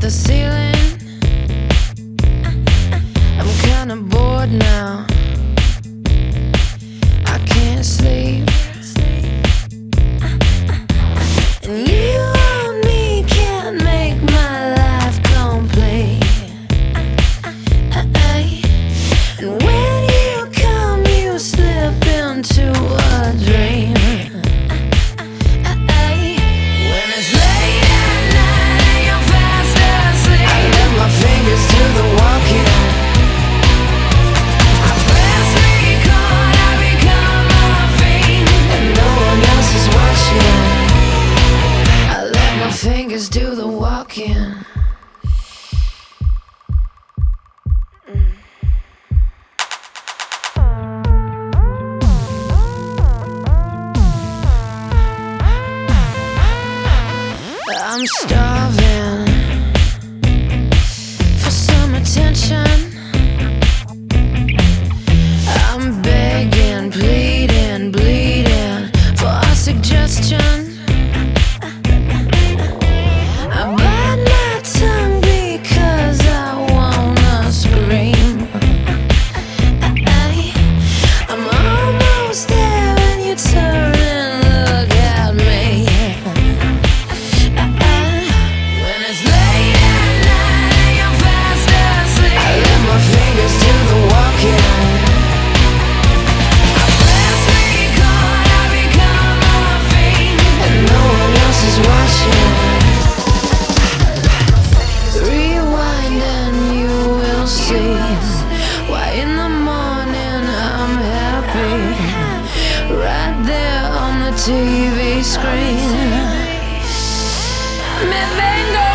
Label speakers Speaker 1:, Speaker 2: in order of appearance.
Speaker 1: the ceiling. I'm kinda bored now. I can't sleep. And you and me can't make my life complete. And when you come, you slip into a dream. When it's late at night and you're fast asleep, I let my fingers do the walking. I press record, I become a fiend, and no one else is watching. I let my fingers do the walking. I'm starving for some attention. I'm begging, pleading, bleeding for a suggestion. I bite my tongue because I wanna scream. I'm almost there and you turn and look at me. When it's late at night and you're fast asleep, I let my fingers do the walking. I press record, I become a fiend, and no one else is watching. Rewind and you will see why in the morning I'm happy. Right there on the TV screen. Me vengo